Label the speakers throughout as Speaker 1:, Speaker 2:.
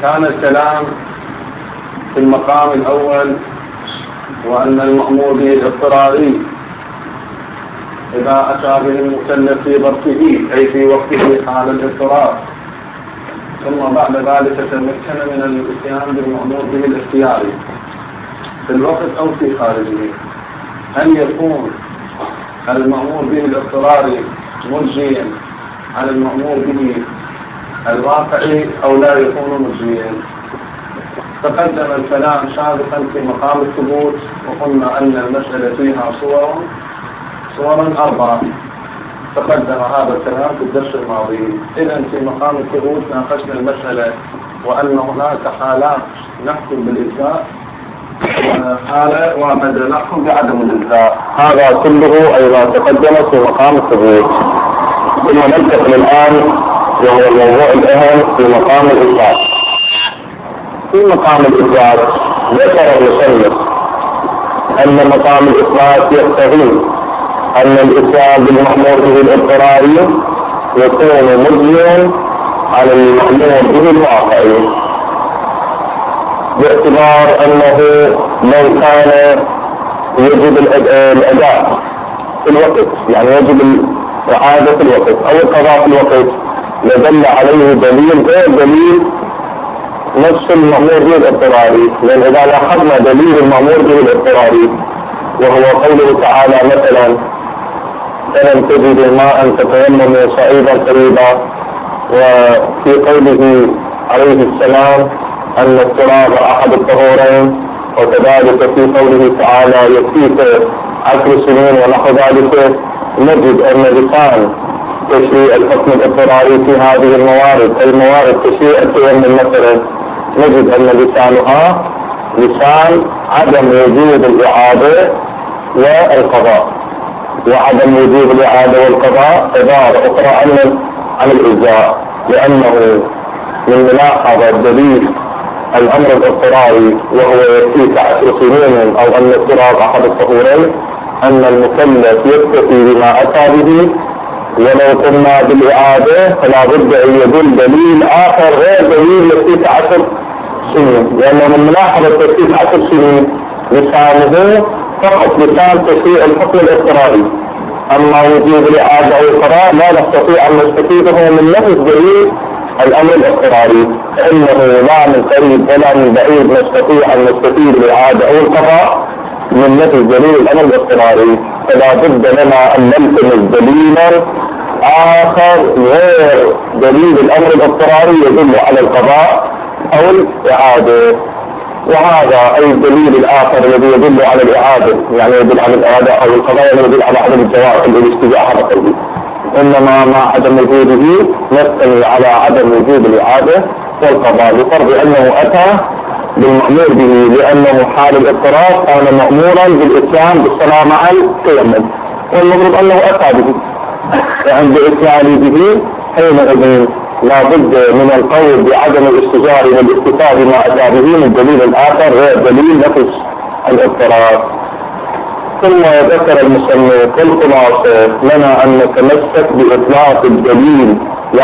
Speaker 1: كان الكلام في المقام الأول وأن المأمور به الاضطراري إذا أتى به المكلف في ظرفه أي في وقته حال الاضطرار، ثم بعد ذلك تمكن من الاتيان بالمأمور به الاختياري في الوقت أو في خارجه، هل يكون المأمور به الاضطراري مجزيا عن المأمور به الواقعي أو لا يكون مجزيا؟ تقدم الكلام سابقا في مقام الثبوت وقلنا أن المسألة فيها صورا 4. تقدم هذا الكلام في الدرس الماضي. إذن في مقام الثبوت ناقشنا المسألة وأن هناك حالات نحكم بالإجزاء وحالة واحدة نحكم بعدم الإجزاء. هذا كله أيضا تقدم في مقام الثبوت. ثم ننتقل الآن وهو الموضوع الأهم في مقام الإثبات. في مقام الإثبات ذكر المصنف أن مقام الإثبات يقتضي أن الإتيان بالمأمور به الاضطراري يكون مجزيا على المأمور به الواقعي، باعتبار أنه لو كان يجب الأداء في الوقت، يعني يجب الإعادة في الوقت أو القضاء في الوقت، لدل عليه دليل غير دليل نفس المأمور به الاضطراري. لأن إذا لاحظنا دليل المأمور به الاضطراري وهو قوله تعالى مثلا فلم تجد ماء فتيمموا صعيدا طيبا، وفي قوله عليه السلام أن التراب أحد الطهورين، وكذلك في قوله تعالى يكفيك 10 سنين ونحو ذلك، نجد أن لسان تشريع الحكم الاضطراري في هذه الموارد تشريع التيمم مثلا، نجد أن لسانها لسان عدم وجود الإعادة والقضاء، وعدم وجود الإعادة والقضاء عبارة أخرى عن الإجزاء، لأنه من ملاحظة دليل الأمر الاضطراري وهو يكفيك 10 سنين أو أن التراب أحد الطهورين، أن المكلف يكتفي بما أتى به، ولو قمنا بالإعادة فلا بد أن يدل دليل آخر غير دليل يكفيك 10 سنين، لأنه من ملاحظة يكفيك 10 سنين لسانه فقط لسان تشريع الحكم الاضطراري، أما وجود الإعادة أو القضاء لا نستطيع أن نستفيده من نفس دليل الأمر الاضطراري، فإنه لا من قريب ولا من بعيد نستطيع أن نستفيد الإعادة أو القضاء من نفس دليل الأمر الاضطراري، فلا بد لنا أن نلتمس دليلا آخر غير دليل الأمر الاضطراري يدل على القضاء أو الإعادة. وهذا أي الدليل الآخر الذي يدل على الإعادة، يعني يدل على الإعادة أو القضاء، يعني يدل على عدم الجواز الاستجاء هذا قلبي، إنما مع عدم وجوده نستمع على عدم وجود الإعادة والقضاء، بفرض أنه أتى بالمأمور به، لأنه حال الاضطرار كان مأمورا بالإتيان بالصلاة مع التيمم، والمفروض أنه أتى به، وعند إتيان به حينئذ لا بد من القول بعدم الاستجار والاكتفاء بما أتى به من دليل آخر غير دليل نفس الاضطرار. ثم ذكر المصنف الخلاصة لنا أن نتمسك بإطلاق الدليل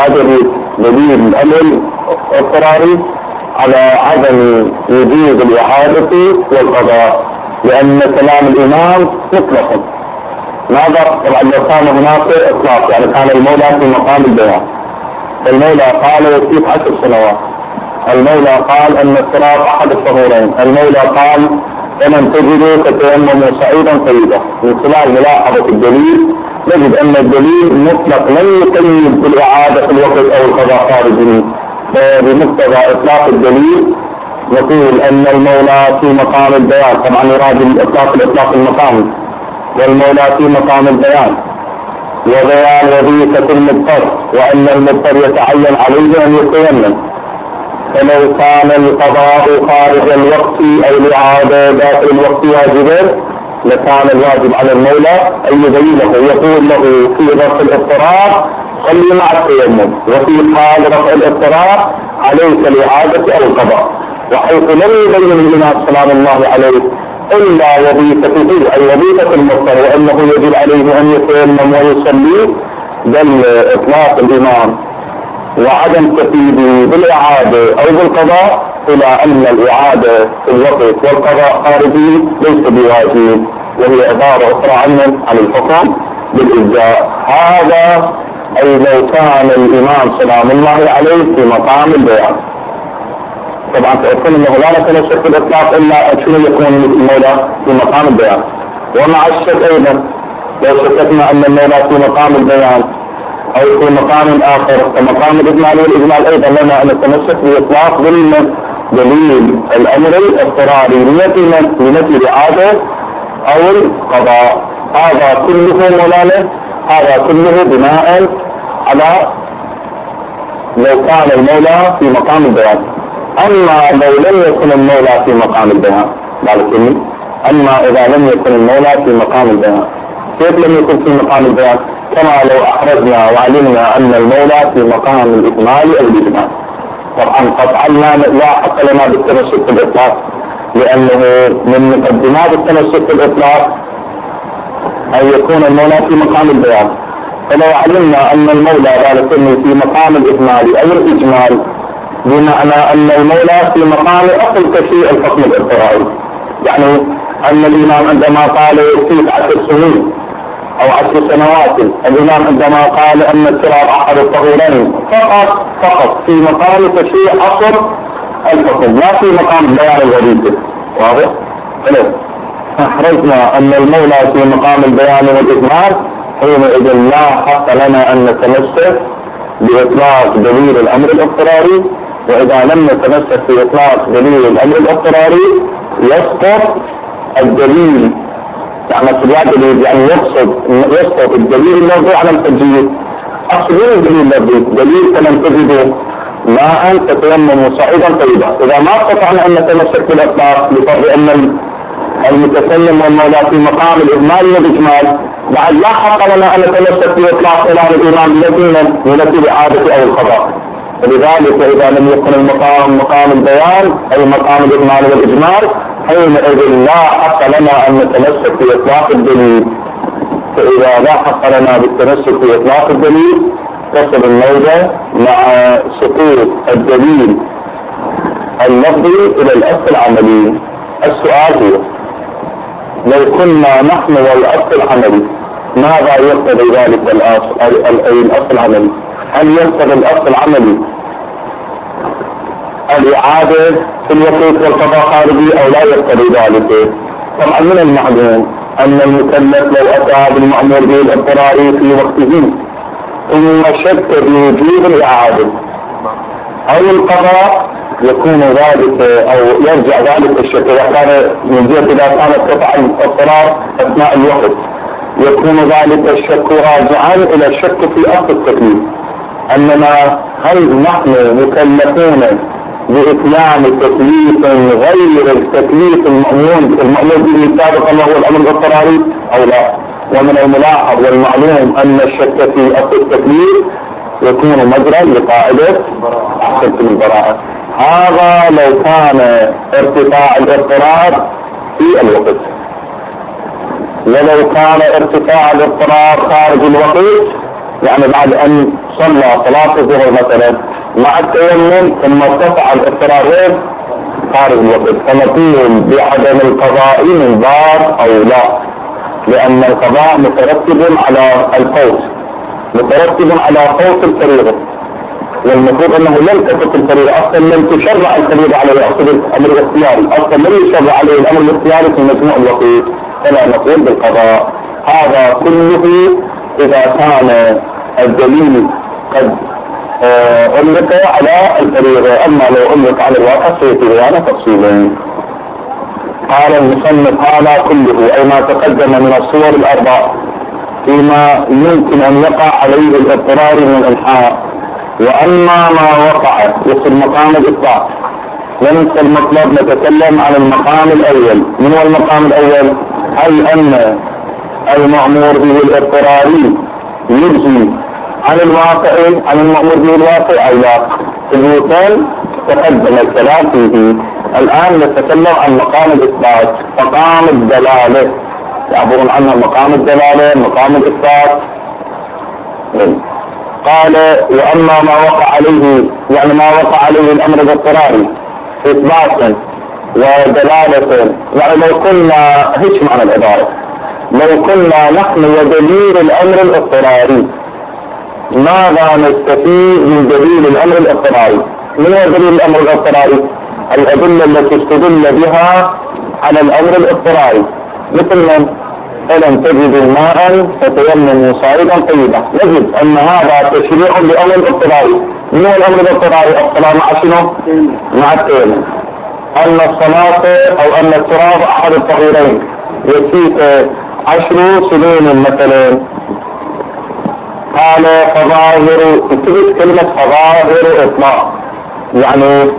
Speaker 1: دليل الأمر الاضطراري على عدم وجود الإعادة والقضاء، لأن كلام الإمام مطلق. ماذا؟ طبعا لو كان هناك إطلاق، يعني كان المولى في مقام البيان، المولى قال يكفيك 10 سنوات، المولى قال أن التراب أحد الطهورين، المولى قال فمن تجدوا فتيمموا صعيدا طيبا. من خلال ملاحظة الدليل نجد أن الدليل مطلق لن يقيد بالإعادة في الوقت أو القضاء خارجه، بمقتضى إطلاق الدليل نقول أن المولى في مقام البيان، طبعا يراد الإطلاق المقام، والمولى في مقام البيان وبيان وظيفة المضطر، وأن المضطر يتعين عليه أن يتيمم، فلو كان القضاء خارج الوقت أو الإعادة داخل الوقت واجبا لكان الواجب على المولى أن يبينه، يقول له في ظرف الاضطرار صلي مع التيمم، وفي حال رفع الاضطرار عليك الإعادة أو القضاء، وحيث لم يبين لنا سلام الله عليه إلا وظيفته أي وظيفة المضطر وأنه يجب عليه أن يتيمم ويصلي، بل إطلاق الإمام وعدم تفيده بالإعادة أو بالقضاء إلى أن الإعادة في الوقت والقضاء خارجي ليس بواجب، وهي عبارة أخرى عن الحكم بالإجزاء. هذا أي لو كان الإمام سلام الله عليه في مقام البيان. طبعا تعرفون أنه لا نتمسك بالإطلاق إلا شنو يكون المولى في مقام البيان. ومع الشك أيضا لو شككنا أن المولى في مقام البيان أو في مقام آخر كمقام الإجمال، والإجمال أيضا لنا أن نتمسك بإطلاق دليل الأمر الاضطراري لنفي الإعادة أو القضاء. هذا كله مولانا، هذا كله بناء على لو كان المولى في مقام البيان. أما لو لم يكن المولى في مقام البيان، أما إذا لم يكن المولى في مقام البيان، كيف لم يكن في مقام البيان؟ كما لو أحرزنا وعلمنا أن المولى في مقام الإكمال أو الإجمال. طبعا قطعا لا حق لنا بالتمسك بالإطلاق، لأنه من مقدمات التمسك بالإطلاق أن يكون المولى في مقام البيان. فلو علمنا أن المولى ذلك في مقام الإكمال أو الإجمال، بمعنى أن المولى في مقام أصل تشريع الحكم الاضطراري، يعني أن الإمام عندما قال يكفيك 10 سنين أو 10 سنوات، الإمام عندما قال أن التراب أحد الطهورين فقط في مقام تشريع أصل الحكم، لا في مقام بيان الوظيفة. واضح؟ أحرزنا أن المولى في مقام البيان والإجمال، حينئذ لا حق لنا أن نتمسك بإطلاق دليل الأمر الاضطراري. وإذا لم نتمسك بإطلاق دليل الأمر الاضطراري يسقط الدليل، يعني يسقط الدليل اللفظي على الحجية. أصل الدليل اللفظي دليل كمن تجده ماء تتيمم صعيدا طيبا. إذا ما استطعنا أن نتمسك بالإطلاق بفرض أن المتكلم والمولى في مقام الإجمال والإجمال، بعد لا حق لنا أن نتمسك بإطلاق كلام الإمام بنفي الإعادة أو القضاء. ولذلك إذا لم يكن المقام مقام البيان أي مقام الإجمال والإجمال، حينئذ لا حق لنا أن نتمسك بإطلاق الدليل. فإذا لا حق لنا بالتمسك بإطلاق الدليل تصل الموضة مع سقوط الدليل اللفظي إلى الأصل العملي. السؤال هو لو كنا نحن والأصل العملي ماذا يقتضي ذلك الأصل العملي؟ هل يقتضي الأصل العملي الإعادة في الوقت والقضاء خارجي أو لا يقتضي ذلك؟ طبعا من المعلوم أن المكلف لو أتى بالمأمور به الاضطراري في وقته ثم شك بوجوب الإعادة أو القضاء، يكون ذلك أو يرجع ذلك الشك وكان من جهة إذا كانت قطع الاضطرار أثناء الوقت، يكون ذلك الشك راجعا إلى الشك في أصل التكليف، أننا هل نحن مكلفون بإتيان تكليف غير التكليف المأمور به سابقا وهو الأمر الاضطراري أو لا. ومن الملاحظ والمعلوم أن الشك في أصل التكليف يكون مجرى لقاعدة أحسن البراءة. هذا لو كان ارتفاع الاضطرار في الوقت، ولو كان ارتفاع الاضطرار خارج الوقت، يعني بعد أن صلى صلاة الظهر مثلا مع التيمم ثم ارتفع الاضطرار خارج الوقت، فنقول بعدم القضاء من باب أو لا، لأن القضاء مترتب على الفوت، مترتب على فوت الفريضة، والمفروض أنه لم تفوت الفريضة أصلا، لم تشرع الفريضة على الأمر الاختياري، أصلا لم يشرع عليه الأمر الاختياري في مجموع الوقت، فلا نقول بالقضاء. هذا كله إذا كان الدليل قد أملك على الفريضة، أما لو أملك على الواقع فيأتي بيان تفصيلا. قال المصنف هذا كله أي ما تقدم من الصور الأربع فيما يمكن أن يقع عليه الاضطرار من الإلحاق. وأما ما وقع يصل مقام الإطلاق، وننسى المطلب نتكلم عن المقام الأول. من هو المقام الأول؟ هل أن المأمور به الاضطراري يجزي عن الواقع عن المأمور به الواقع أو لا؟ المثال تقدم الكلام فيه. الآن نتكلم عن مقام الإثبات، مقام الدلالة، يعبرون عنها مقام الدلالة، مقام الإثبات. قال وأما ما وقع عليه، يعني ما وقع عليه الأمر الاضطراري إثباتا ودلالة، يعني لو كنا هيك معنى العبارة، لو كنا نحن ودليل الأمر الاضطراري، ماذا نستفيد من دليل الأمر الاضطراري؟ من هو دليل الأمر الاضطراري؟ الأدلة التي استدل بها على الأمر الاضطراري، مثل من فلم تجدوا ماء فتيمموا صعيدا طيبا، نجد أن هذا تشريع لأمر الاضطراري. من هو الأمر الاضطراري؟ الصلاة مع شنو؟ مع التيمم. أن الصلاة أو أن التراب أحد الطهورين، يكفيك 10 سنين مثلا. قال فظاهر، تثبت كلمة فظاهر إطلاق، يعني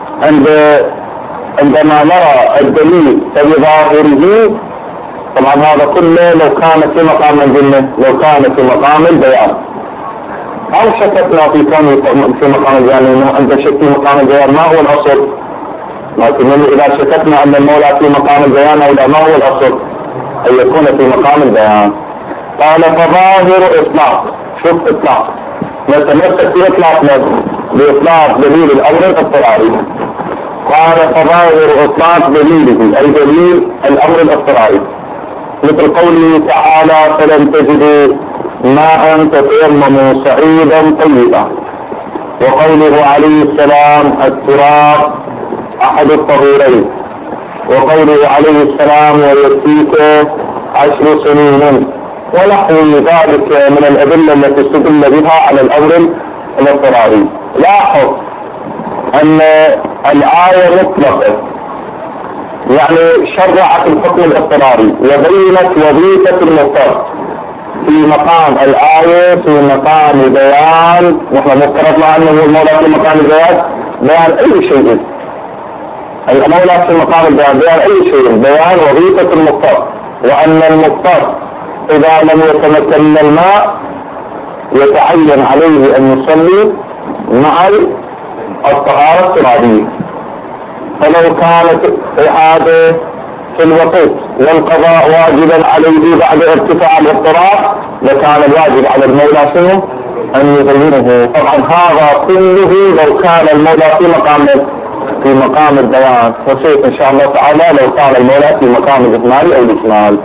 Speaker 1: عندما نرى الدليل فبظاهره، طبعا هذا كله لو كان في مقام الجنة، لو كان في مقام البيان. أو شككنا في كونه في مقام البيان، إنه عند شك في مقام البيان ما هو الأصل، لكن إذا شككنا أن المولى في مقام البيان أو لا، ما هو الأصل؟ أن يكون في مقام البيان. قال فظاهر إطلاق، شوف إطلاق، نتمسك في إطلاقنا بإطلاق دليل الأمر الاضطراري. قال فظاهر إطلاق دليله أي دليل الأمر الاضطراري، مثل قوله تعالى فلم تجدوا ماء فتيمموا صعيدا طيبا، وقوله عليه السلام التراب أحد الطهورين، وقوله عليه السلام ويكفيك 10 سنين، ونحو ذلك من الأدلة التي استدل بها على الأمر الاضطراري. لاحظ أن الآية مطلقة، يعني شرعت الحكم الاضطراري وبينت وظيفة المضطر. في مقام الآية في مقام بيان، نحن مفترضنا أنه المولى في مقام بيان أي شيء، المولى في مقام البيان بيان أي شيء، بيان وظيفة المضطر، وأن المضطر إذا لم يتمكن من الماء يتعين عليه أن يصلي مع الطهارة الترابية. فلو كانت إعادة في الوقت والقضاء واجبا عليه بعد ارتفاع الاضطرار، لكان الواجب على المولى شنو؟ أن يبينه. طبعا هذا كله لو كان المولى في مقام البيان، وشيء إن شاء الله تعالى لو كان المولى في مقام الإجمال أو الإجمال.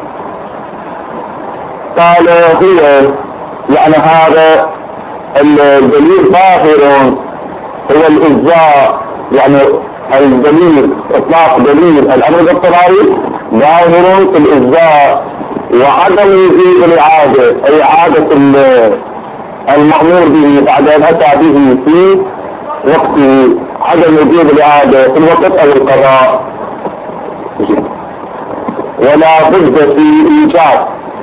Speaker 1: قال هو يعني هذا الدليل ظاهر هو الإجزاء، يعني الدليل إطلاق دليل الأمر الاضطراري ظاهر في الإجزاء وعدم وجود الإعادة، أي إعادة المأمور به بعد أن أتى به في وقته، عدم وجود الإعادة في الوقت أو القضاء. ولا بد في إيجاد،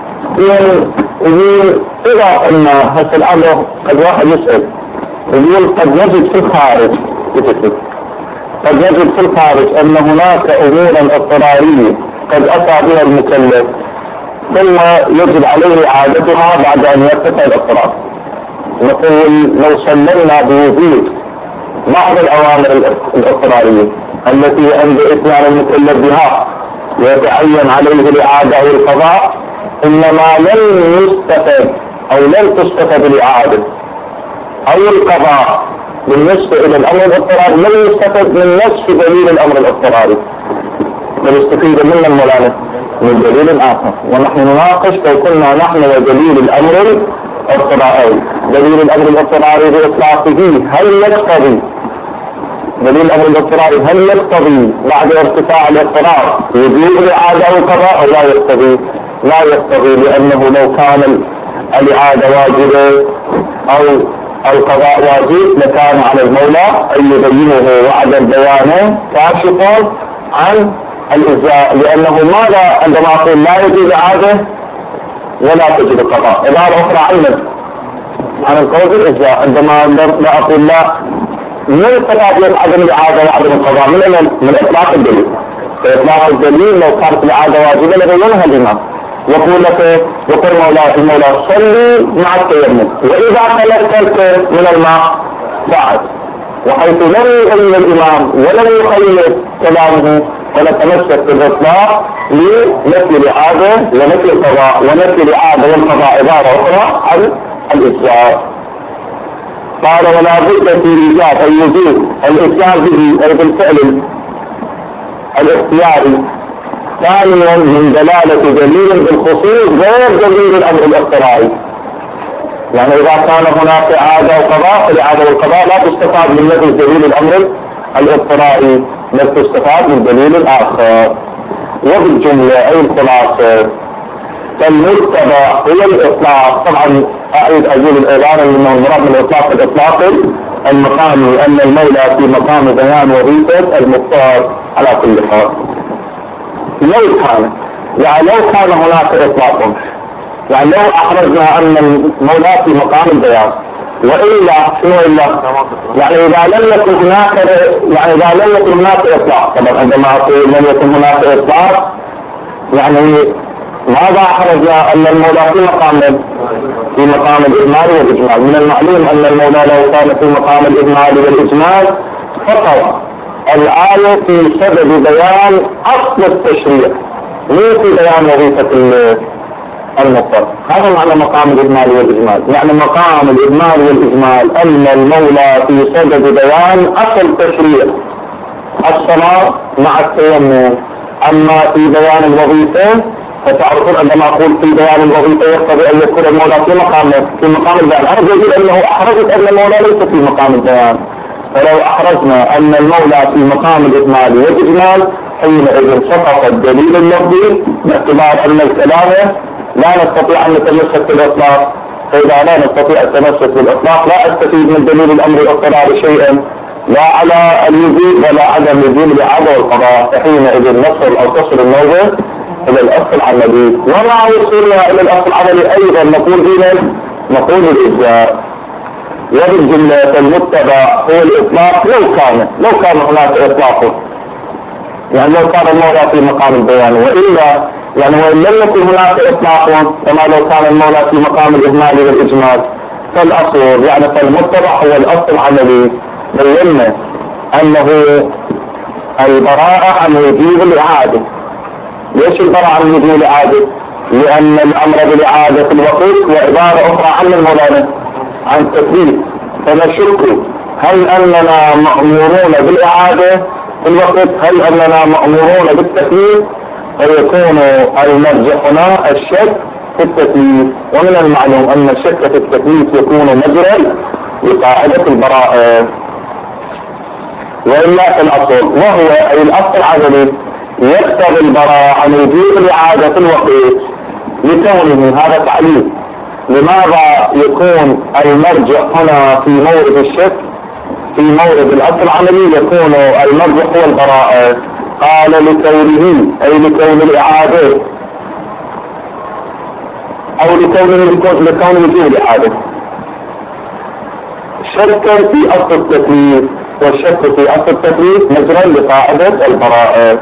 Speaker 1: يقول إذا قلنا هذا الأمر قد واحد يسأل يقول قد نجد في الخارج، قد نجد في الخارج أن هناك أمورا اضطرارية قد أتى بها المكلف ثم يجب عليه إعادتها بعد أن يرتفع الاضطرار. نقول لو سلمنا بوجود بعض الأوامر الاضطرارية التي عند إتيان المكلف بها ويتعين عليه الإعادة أو القضاء، إنما لن يستفد أو لن تستفد الإعادة أو القضاء بالنسبة إلى الأمر الاضطراري، لن يستفد من نفس دليل الأمر الاضطراري، بل يستفيد من الملامة من دليل آخر. ونحن نناقش لو كنا نحن ودليل الأمر الاضطراري، دليل الأمر الاضطراري بإطلاقه هل يقتضي دليل الأمر الاضطراري هل يقتضي بعد ارتفاع الاضطرار وجود الإعادة أو القضاء أو لا يقتضي؟ لا يقتضي، لأنه لو كان الإعادة واجبة أو القضاء واجب لكان على المولى أن يبينه وعدم بيانه كاشف عن الإجزاء. لأنه ماذا عندما أقول لا يجوز إعادة ولا تجب القضاء؟ عبارة أخرى عن القول بالإجزاء. عندما لا أقول لا من القضاء عدم الإعادة وعدم القضاء من إطلاق الدليل. فإطلاق الدليل لو كانت الإعادة واجبة لبينها الإمام، يقول لك يقول المولى صلي مع التيمم، وإذا تلكلت من الماء بعد، وحيث لم يغير الإمام ولم يخير كلامه ونتمسك بالإطلاق لنفي الإعادة ونفي القضاء، ونفي الإعادة والقضاء عبارة أخرى عن الإجزاء. قال ولا بد في إيجاب أي وجود الإتيان به أي بالفعل الاختياري. ثانيا من دلالة دليل بالخصوص غير دليل الأمر الاضطراري. يعني إذا كان هناك إعادة وقضاء فالإعادة والقضاء لا تستفاد من نفي دليل الأمر الاضطراري بل تستفاد من دليل آخر. وبالجملة أي الخلاصة فالمتبع هو الإطلاق. طبعا أعيد أقول الإعلان أنه المراد من الإطلاق الإطلاق المقامي أن المولى في مقام بيان وظيفة المختار على كل حال. لو كان يعني لو كان هناك إطلاق يعني لو أحرزنا أن المولى في مقام البيان وإلا شنو إلا يعني إذا لم يكن هناك يعني إذا لم يكن هناك إطلاق. طبعا عندما أقول لم يكن هناك إطلاق يعني ماذا أحرزنا أن المولى في مقام الإجمال والإجمال. من المعلوم أن المولى لو كان في مقام الإجمال والإجمال فقط الآية في سبب بيان أصل التشريع ليس في بيان وظيفة المضطر. هذا معنى مقام الإجمال والإجمال. يعني مقام الإجمال والإجمال أن المولى في سبب بيان أصل تشريع الصلاة مع التيمم. أما في بيان الوظيفة فتعرفون عندما أقول في بيان الوظيفة يقتضي أن يكون المولى في مقام البيان. أنا أقول أنه أحرزت أن المولى ليس في مقام البيان. فلو أحرزنا أن المولى في مقام الإجمال والإجمال حينئذ سقط الدليل اللفظي باعتبار أن الكلام لا نستطيع أن نتمسك بالإطلاق. فإذا لا نستطيع التمسك بالإطلاق لا أستفيد من دليل الأمر الاضطراري شيئا لا على الوجود ولا عدم وجود الإعادة والقضاء. فحينئذ نصل أو تصل الموضوع إلى الأصل العملي. ومع وصولنا إلى الأصل العملي أيضا نقول الإجزاء. وبالجملة المتبع هو الإطلاق لو كان هناك إطلاق يعني لو كان المولى في مقام البيان وإلا يعني وإن لم يكن هناك إطلاق كما لو كان المولى في مقام الإجمال والإجمال فالأصل يعني فالمتبع هو الأصل العملي. بينا أنه البراءة عن وجوب الإعادة. ليش البراءة عن وجوب الإعادة؟ لأن الأمر بالإعادة في الوقت وعبارة أخرى عن المولانا عن التكليف. فنشك هل أننا مأمورون بالإعادة في الوقت هل أننا مأمورون بالتكليف فيكون المرجع هنا الشك في التكليف. ومن المعلوم أن الشك في التكليف يكون مجرى لقاعدة البراءة وإلا في الأصل وهو أي الأصل العملي يقتضي البراءة عن وجوب الإعادة في الوقت لكونه هذا تعليل. لماذا يكون المرجع هنا في مورد الشك في مورد الأصل العملي يكون المرجع هو البراءة؟ قال لكونه أي لكون الإعادة أو لكون وجوب الإعادة شكا في أصل التكليف والشك في أصل التكليف مجرى لقاعدة البراءة.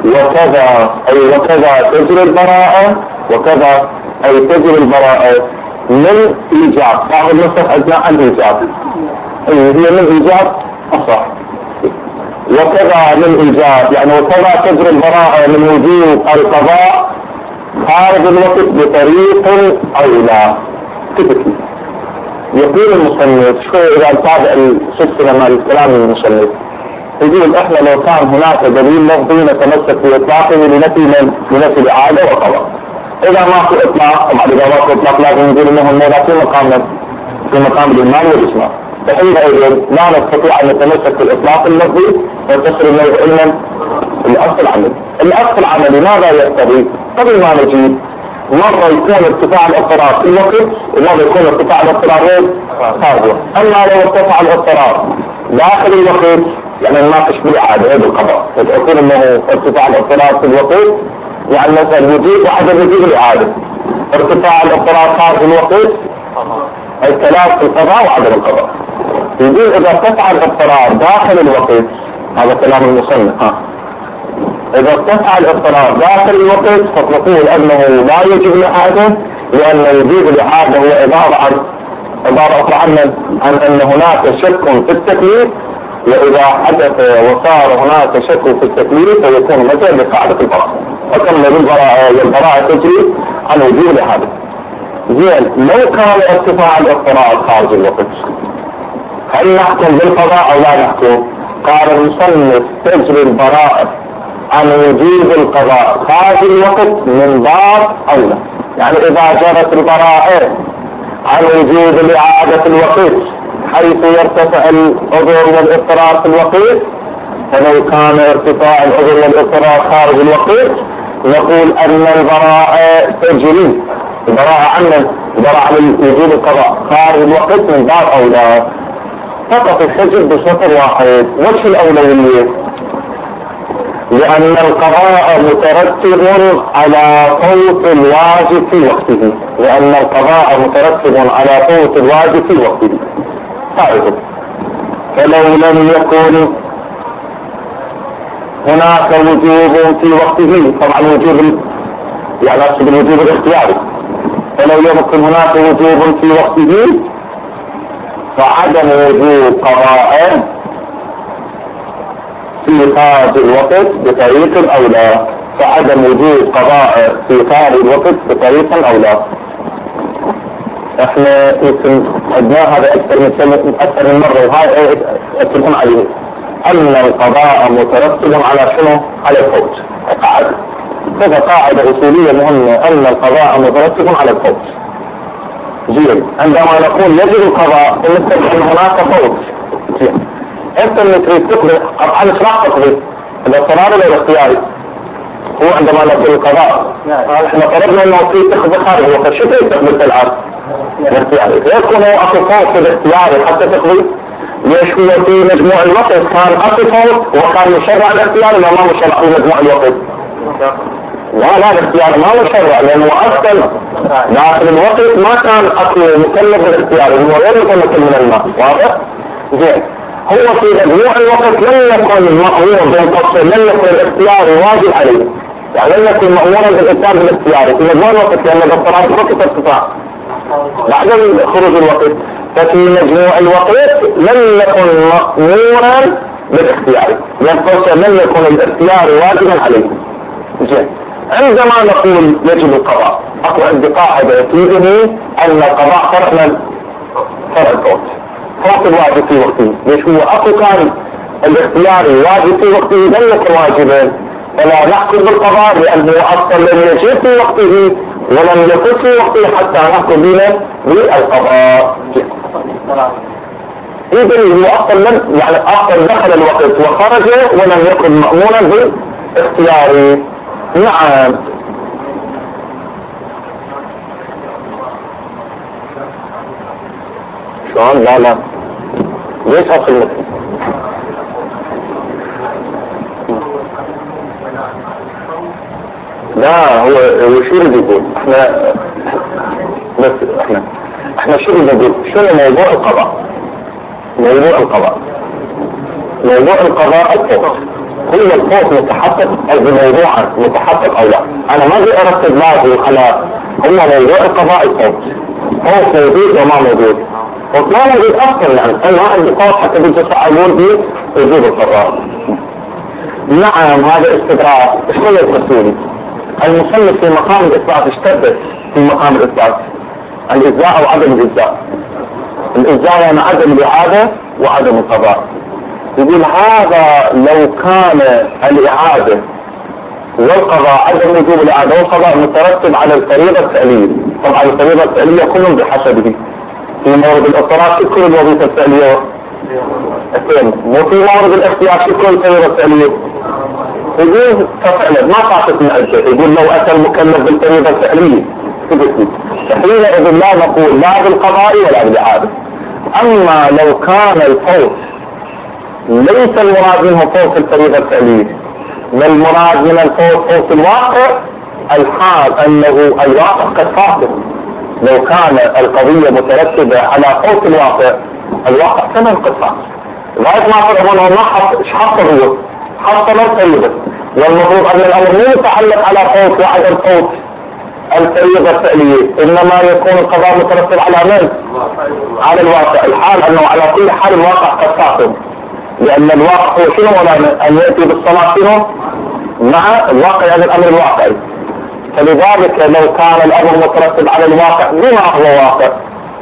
Speaker 1: وكذا تجري البراءة وكذا أي تجري البراءة من إيجاب. بعض النسخ أثناء الإيجاب هي من إيجاب أصح. وكذا من إيجاب يعني وكذا تجري البراءة من وجوب القضاء خارج الوقت بطريق أولى. تبكي يقول المصنف شوي إذا نتابع السلسلة مع الكلام المصنف يقول إحنا لو كان هناك دليل لفظي نتمسك بإطلاقه لنفي الإعادة والقضاء. إذا ما في إطلاق طبعا إذا ما في إطلاق لازم نقول إنه الموضوع في مقام الإيمان والإسلام. فحينئذ لا نستطيع أن نتمسك بالإطلاق اللفظي وتصل إليه علما الأصل العملي. الأصل العملي ماذا يقتضي؟ قبل ما نجيب مرة يكون ارتفاع الاضطراب في الوقت ومرة يكون ارتفاع الاضطراب خارجه. أما لو ارتفع الاضطراب داخل الوقت يعني ما تشبه عادة بالقضاء فتكون انه ارتفاع الاضطراب في الوقت يعني مثلا وجود وعدم وجود الإعادة. ارتفاع الاضطراب خارج الوقت الثلاث في القضاء وعدم القضاء. يقول إذا ارتفع الاضطراب داخل الوقت هذا كلام المصنف إذا ارتفع الاضطراب داخل الوقت فتقول أنه لا يجب الإعادة لأن وجود الإعادة هو عبارة أخرى عن أن هناك شك في التكليف وإذا حدث وصار هناك شك في التكليف فيكون مثلا لقاعدة البراءة. فكما البراءة تجري عن وجود الإعادة. زين لو كان ارتفاع الاضطراب خارج الوقت هل نحكم بالقضاء أو لا نحكم؟ قال المصنف تجري البراءة عن وجوب القضاء خارج الوقت من باب أولى. يعني إذا جرت البراءة عن وجوب الإعادة في الوقت حيث يرتفع العذر والاضطرار في الوقت، فلو كان ارتفاع العذر والاضطرار خارج الوقت نقول أن البراءة تجري، البراءة عن وجوب القضاء خارج الوقت من باب أولى. فقط الحجر بشطر واحد. وش الأولوية؟ لأن القضاء مترتب على فوت الواجب في وقته، لأن القضاء مترتب على فوت الواجب في وقته. قاعدة. فلو لم يكن هناك وجوب في وقته، طبعا وجوب يعني أقصد الوجوب الاختياري، فلو يكن هناك وجوب في وقته فعدم وجوب قضاء في خارج الوقت بطريق أولى، فعدم وجوب قضاء في خارج الوقت بطريق أولى. احنا يمكن عندنا هذا أكثر من مرة، وهذا أتفقون عليه أن القضاء مترتب على شنو؟ على الفوت. قاعدة، هذا قاعدة أصولية مهمة، أن القضاء مترتب على الفوت. زين، عندما نقول يجب القضاء نتفق أن هناك فوت. زين، أنت اللي تريد تقضي، طبعا إيش راح تقضي؟ الاضطرار ولا الاختياري؟ هو عندما نقول القضاء احنا فرضنا أنه في تقضي خارج الوقت، شو تريد تقضي الآن؟ الاختياري. يكون أكو فوت في الاختياري حتى تقضي. ليش هو في مجموع الوقت كان أكو فوت وكان مشرع الاختياري ولا ما مشرع في مجموع الوقت؟ لا الاختيار ما مشرع، لأنه أصلا داخل الوقت ما كان أكو مكلف بالاختيار، هو غير مكلف من الماء. واضح؟ زين، هو في مجموع الوقت لم يكن مأمور بالقصر، لم يكن الاختيار واجب عليه، يعني لم يكن مأمورا بالإتيان بالاختيار في مجموع الوقت، لأن الاضطرار وقت ارتفاع بعد خروج الوقت. ففي مجموع الوقت لم يكن مأمورا بالاختيار، لأن لم يكن الاختيار واجبا عليه. زين، عندما نقول يجب القضاء اكو عندي قاعدة تفيدني ان القضاء فرق الفوت، فوت الواجب في وقته. ليش هو اكو كان الاختياري واجب في وقته لم يكن واجبا، فلا نحكم بالقضاء لانه اصلا لم يجب في وقته ولم يكن في وقته حتى نحكم به بالقضاء. اذا هو اصلا يعني اصلا دخل الوقت وخرج ولم يكن مأمورا بالاختياري. نعم. شلون؟ لا ليش اصل مثل؟ لا هو شو اللي يقول؟ احنا شو اللي نقول؟ شنو موضوع القضاء؟ موضوع القضاء الفوت. كل الفوت متحقق او بموضوعا متحقق او لا. انا ما بدي ارتب لازم على هو موضوع القضاء الفوت. فوت موجود وما موجود. فوت ما موجود اصلا، يعني انا ما عندي فوت حتى بدي اقول به وجود القضاء. نعم هذا استدراك. شو الرسولي؟ المصنف في مقام الاثبات اشتدت في مقام الاثبات الاجزاء او عدم الاجزاء. الاجزاء يعني عدم الاعاده وعدم القضاء. يقول هذا لو كان الإعادة والقضاء عدم وجوب الإعادة والقضاء مترتب على الفريضة الفعلية. طبعا الفريضة الفعلية كلهم بحسبه. في مورد الاضطرار شكل الوظيفة الفعلية وفي مورد الاختيار شكل الفريضة الفعلية. يقول ففعلا ما تعطت من أجل. يقول لو أتى المكلف بالفريضة الفعلية حينئذ لا نقول لا بالقضاء ولا بالإعادة. أما لو كان الفوت ليس المراد منه فوت الفريضة الفعلية، بل المراد من الفوت فوت الواقع، الحال أنه الواقع قد فاته. لو كان القضية مترتبة على فوت الواقع كما قد فات. لغاية ما فرعون ما حط هو حط الفريضة، والمفروض أن الأمر مو متعلق على فوت وعدم فوت الفريضة الفعلية، إنما يكون القضاء مترتب على من؟ على الواقع. الحال أنه على كل حال الواقع قد فاته، لأن الواقع هو شنو مولانا؟ أن يأتي بالصلاة شنو؟ مع الواقع، هذا الأمر الواقعي. فلذلك لو كان الأمر مترتب على الواقع بما هو واقع،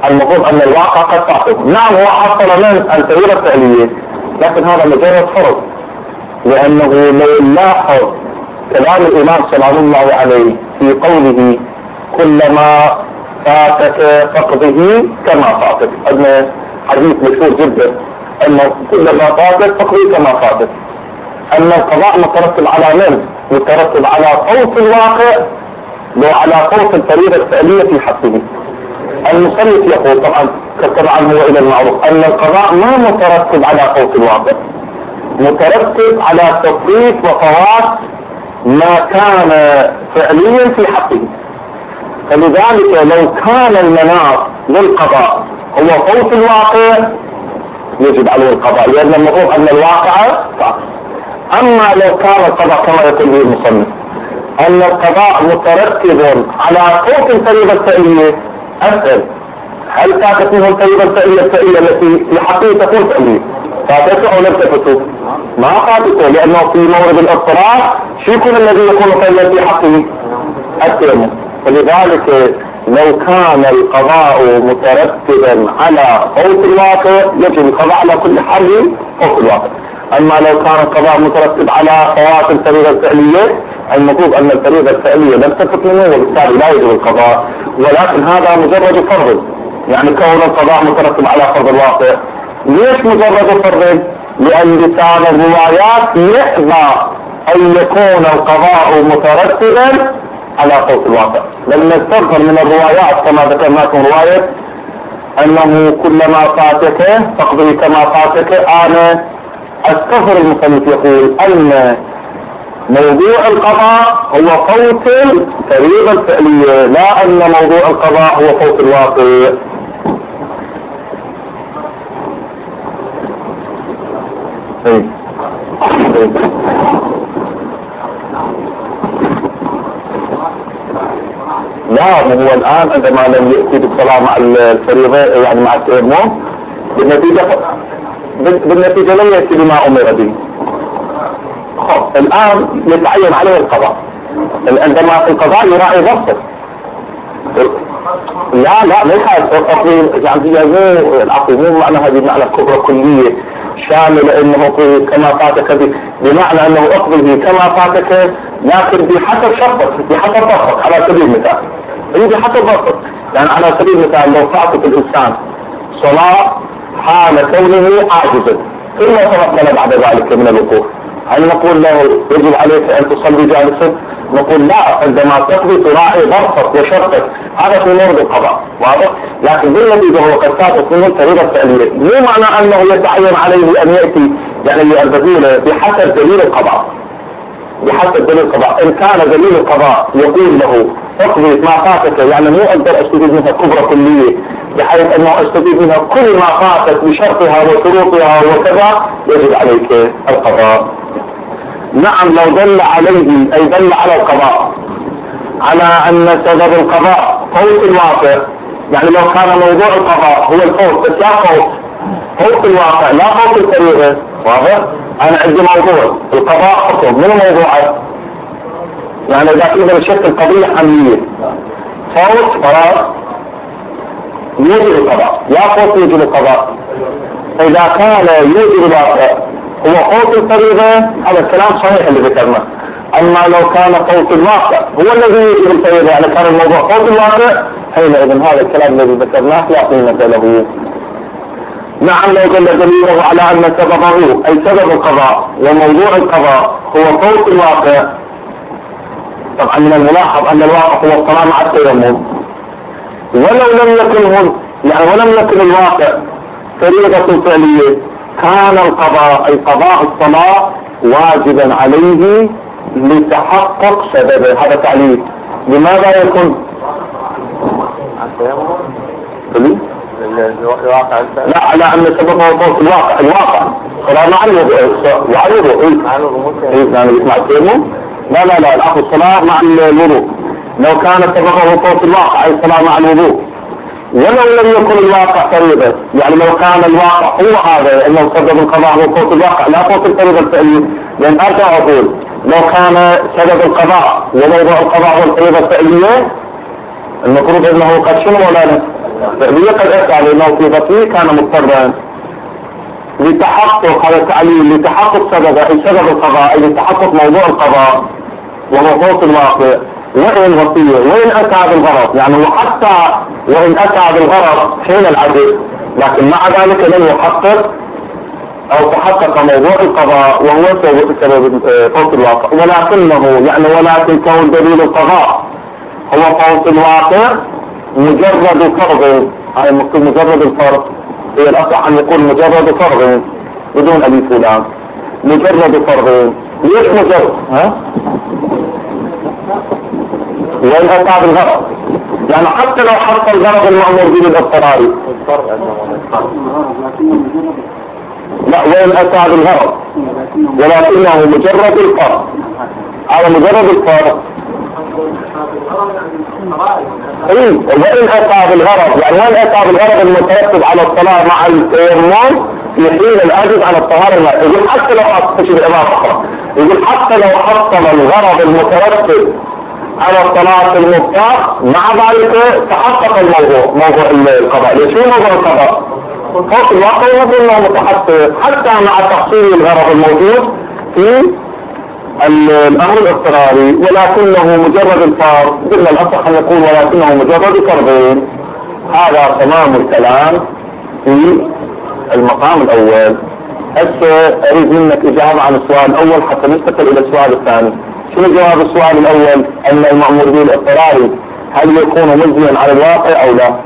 Speaker 1: المفروض أن الواقع قد تعطف. نعم هو حصل من الفريضة الفعلية، لكن هذا مجرد فرض، لأنه لو نلاحظ كلام الإمام سلام الله عليه في قوله كلما فاتك فقده كما فاتك، عندنا حديث مشهور جدا أنه كلما فاتك فقده كما فاتك، أن القضاء مترتب على من؟ مترتب على فوت الواقع لو على فوت الفريضة الفعلية في حقه. المصنف يقول طبعا هو إلى المعروف أن القضاء ما مترتب على فوت الواقع، مترتب على تفريط وفوات ما كان فعليا في حقه. فلذلك لو كان المناط للقضاء هو فوت الواقع يجب عليه القضاء، لأن المفروض أن الواقع فات. أما لو كان القضاء كما يقول به المصنف أن القضاء مترتب على فوت الفريضة الفعلية، أسأل هل فاتت منه الفريضة الفعلية التي في حقه تكون فعلية؟ فاتته أو لم تفته؟ ما فاتته، لأنه في مورد الاضطرار شو يكون الذي يكون فعليا في حقه؟ التيمم. فلذلك لو كان القضاء مترتبا على فوت الواقع يجب القضاء على كل حال فوت الواقع. أما لو كان القضاء مترتب على فوات الفريضة الفعلية المفروض أن الفريضة الفعلية لم تفت منه وبالتالي لا يجب القضاء، ولكن هذا مجرد فرض. يعني كون القضاء مترتب على فرض الواقع، ليش مجرد فرض؟ لأن لسان الروايات يحظى أن يكون القضاء مترتبا على فوت الواقع. لما نستظهر من الروايات كما ذكرناكم رواية أنه كلما فاتك فقضي كما فاتك، أنا استظهر المصنف يقول أن موضوع القضاء هو فوت الفريضة الفعلية، لا أن موضوع القضاء هو فوت الواقع. لا هو الآن عندما لم يأتي بالصلاة مع الفريضة يعني مع التيمم بالنتيجة لم يأتي بما أمر به. الآن يتعين عليه القضاء، عندما في القضاء يراعي ضبطه. لا ليس يعني مو العقل مو معنى هذه المعنى كبرى كلية شاملة انه كما فاتك بمعنى انه اقضي كما فاتك، لكن بحسب شرطك بحسب ضبطك. على سبيل المثال بحسب ضبطك، يعني على سبيل المثال لو فاتك الانسان صلاة حال كونه عاجزا ثم تمكن بعد ذلك من الوقوف، هل نقول له يجب عليك ان تصلي جالسا؟ نقول لا، عندما تقضي تراعي ضبطك وشرطك، هذا في مورد القضاء واضح. لكن بالنتيجه هو قد فاتت منه الفريضه الفعليه، مو معنى انه يتعين عليه ان ياتي يعني البديله بحسب دليل القضاء. بحسب دليل القضاء، ان كان دليل القضاء يقول له اقضي ما فاتك، يعني مو اقدر استفيد منها كبرى كليه بحيث انه استفيد منها كل ما فاتك بشرطها وشروطها وكذا، يجب عليك القضاء. نعم لو دل عليه أي دل على القضاء على أن سبب القضاء فوت الواقع، يعني لو كان موضوع القضاء هو الفوت بس لا فوت الواقع لا فوت الفريضة، واضح؟ أنا عندي موضوع القضاء حكم من موضوعه، يعني إذا كنا بشكل قضية حملية فوت فراغ يوجب القضاء، لا فوت يوجب القضاء. إذا كان يوجب الواقع هو فوت الفريضة هذا الكلام صحيح اللي ذكرناه. أما لو كان فوت الواقع هو الذي يجب الفريضة، يعني كان الموضوع فوت الواقع، حينئذ هذا الكلام الذي ذكرناه لا قيمة له. نعم لو دل دليله على أن سببه أي سبب القضاء وموضوع القضاء هو فوت الواقع، طبعا من الملاحظ أن الواقع هو الصلاة مع التيمم، ولو لم يكن الواقع فريضة فعلية كان القضاء أي قضاء الصلاة واجبا عليه لتحقق سببه. هذا تعليل. لماذا يكون لا على أن سببه فوت الواقع صلاة مع الوضوء مع التيمم، لا الأخذ الصلاة مع الوضوء. لو كان سببه فوت الواقع أي صلاة مع الوضوء، ولو لم يكن الواقع فريضة، يعني لو كان الواقع هو هذا انه سبب القضاء هو فوت الواقع لا فوت الفريضة الفعلية، لأن أرجع أقول لو كان سبب القضاء وموضوع القضاء هو الفريضة الفعلية المفروض انه قد شنو ولا فعلية قد أتى لموقفه كان مضطرا لتحقق هذا التعليل، لتحقق سبب القضاء، لتحقق موضوع القضاء وهو فوق الواقع. وإن وصية وإن أتى بالغرض، يعني وحتى وإن أتى بالغرض حين العدل، لكن مع ذلك لم يحقق أو تحقق موضوع القضاء وهو سبب فوق الواقع. ولكن كون دليل القضاء هو فوق الواقع مجرد فرض، هاي مجرد الفرض، هي الأصح أن يقول مجرد فرض بدون أبي فلان، مجرد فرض. ليش مجرد؟ وإن أتى بالغرض، يعني حتى لو حصل الغرض المأمور به الاضطراري، لا وإن أتى بالغرض ولكنه مجرد الفرض، على مجرد الفرض. وإن أتى بالغرض، يعني وإن أتى بالغرض المترتب على الصلاة مع التيمم في حين العاجز على الطهارة الماء. يقول حتى لو حصل يقول حتى لو حصل الغرض المترتب على الصلاة المفتاح مع ذلك تحقق موضوع القضاء. ليش هو موضوع القضاء؟ فوق الواقع يقول انه متحقق حتى مع تحصيل الغرض الموجود في الامر الاضطراري، ولكنه مجرد الفرض. قلنا الاصح ان يقول ولكنه مجرد فرضين. هذا تمام الكلام في المقام الاول. هسه اريد منك اجابة عن السؤال الاول حتى ننتقل الى السؤال الثاني. شنو جواب السؤال الاول؟ ان المأمور به الاضطراري هل يكون مجزيا على الواقع او لا؟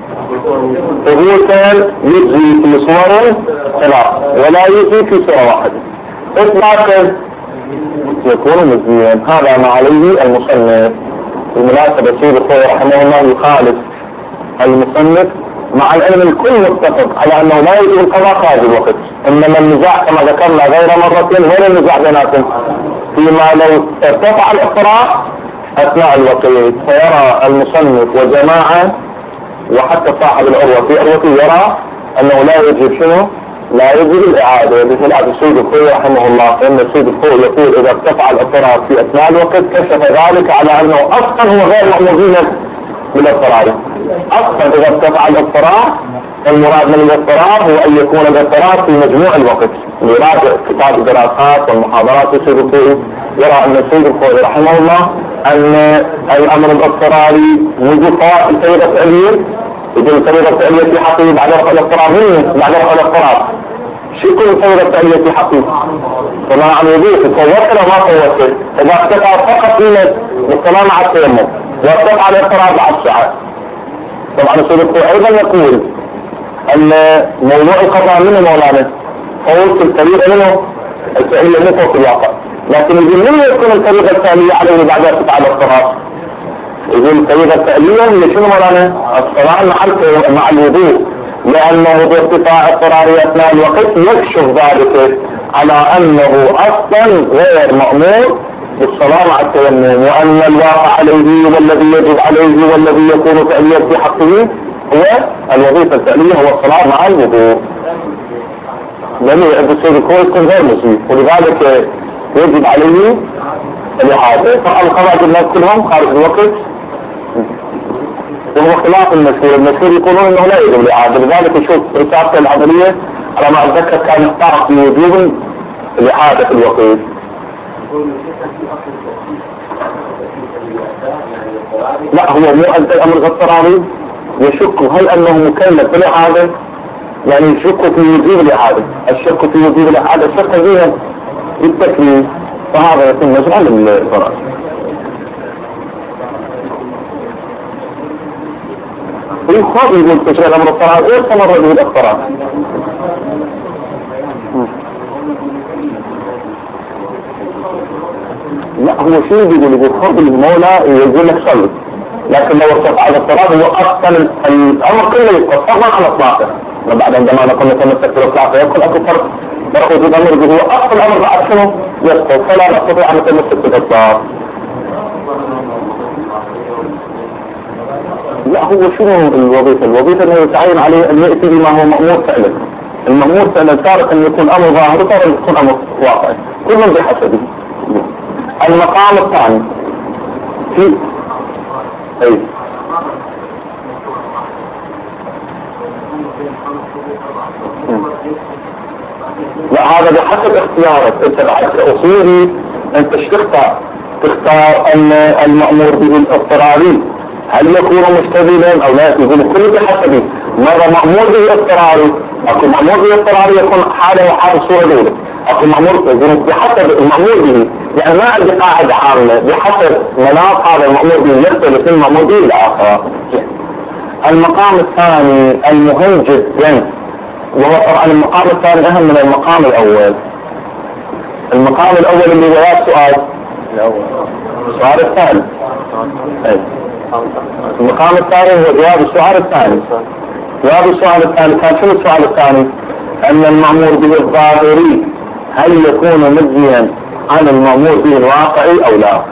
Speaker 1: ثبوتا يجزي في صور ثلاث ولا يجزي في صورة واحدة. اثباتا يكون مجزيا. هذا ما عليه المصنف. بالمناسبة سيد الخوي رحمه الله يخالف المصنف مع العلم الكل متفق على انه لا يجب القضاء خارج الوقت، انما النزاع كما ذكرنا غير مرتين ولا النزاع بيناتهم فيما لو ارتفع الاضطرار اثناء الوقت. فيرى المصنف وجماعة وحتى صاحب العروة في عروته يرى انه لا يجب شنو؟ لا يجب الاعادة بخلاف السيد الخوي رحمه الله، فان السيد الخوي يقول اذا ارتفع الاضطرار في اثناء الوقت كشف ذلك على انه اصلا هو غير مأمور بالاضطرار. اصلا اذا ارتفع الاضطرار المراد من الاضطرار هو ان يكون الاضطرار في مجموع الوقت. يراجع كتاب الدراسات والمحاضرات السيد الخوي يرى ان السيد الخوي رحمه الله ان الامر الاضطراري وجود فوائد الفريضة الفعلية، يقول الفريضة الفعلية في حقه بعد رفع الاضطرار. بعد رفع الاضطرار شو يكون الفريضة الفعلية في حقه؟ طبعا عم يضيف فوت ولا ما فوت. اذا ارتفع فقط بالصلاة مع التيمم وارتفع الاضطرار بعد ساعات. طبعا السيد الخوي ايضا يقول ان موضوع القضاء منه مولانا فوت الفريضة منه الفعلية منه فوق الواقع، لكن يقول من يكون الفريضة الفعلية عليه بعد ارتفاع الاضطرار؟ يقول الفريضة الفعلية هي شنو مولانا؟ الصلاة مع الوضوء، لأنه بارتفاع اضطراري أثناء الوقت يكشف ذلك على أنه أصلا غير مأمور بالصلاة مع التيمم، وأن الواقع عليه والذي يجب عليه والذي يكون فعليا في حقه هو الوظيفة الفعلية هو الصلاة مع الوضوء. لأنه السيد الخوي يكون غير مجزي، ولذلك يجب عليه الإعادة. فالقضاء بالناس كلهم خارج الوقت وهو خلاف المشهور يقولون انه لا يجب الاعاده. لذلك نشوف رسالته العمليه على ما اتذكر كان يختار في وجوب الاعاده في الوقت. لا هو مو الامر الاضطراري يشك هل انه مكلف بالاعاده، يعني يشك في وجوب الاعاده. الشك في وجوب الاعاده شك فيها بالتكليف، فهذا يتم مجال الاضطرار. ويخاف يقول تشريع الامر الاضطرار غير تمرد بالاضطرار. لا هو شو بيقول خاف المولى يقول لك صلي، لكن لو ارتفع الاضطرار هو اصلا الامر كله يتقطع على اطلاقه. بعد عندما نقول نتمسك بالاطلاق يدخل اكو فرق وجود الامر هو اصل الامر بعد شنو يسقط، فلا نستطيع ان نتمسك بالاطلاق. لا هو شنو الوظيفة انه يتعين عليه ان يأتي بما هو مأمور فعلا. المأمور فعلا تارة ان يكون امر ظاهر وتارة ان يكون امر واقعي، كل من بحسبه. المقام الثاني في لا هذا بحسب اختيارك انت بعد كأصولي، انت ايش تختار ان المأمور به الاضطراري هل يكون مستدلا او لا، يقول كل بحسب مرة مأمور به اضطراري، اكو مأمور به اضطراري يكون حاله وحال الصورة الاولى، اكو مأمور بحسب المأمور به، يعني ما عندي قاعدة عامة بحسب مناط هذا المأمور به يختلف من المأمور به الاخر. المقام الثاني المهم جدا، وهو طبعا المقام الثاني اهم من المقام الاول. المقام الاول اللي هو سؤال السؤال الثاني، المقام الثاني هو جواب السؤال الثاني. جواب السؤال الثاني كان شنو السؤال الثاني؟ ان المأمور به الظاهري هل يكون مجزيا عن المأمور به الواقعي او لا؟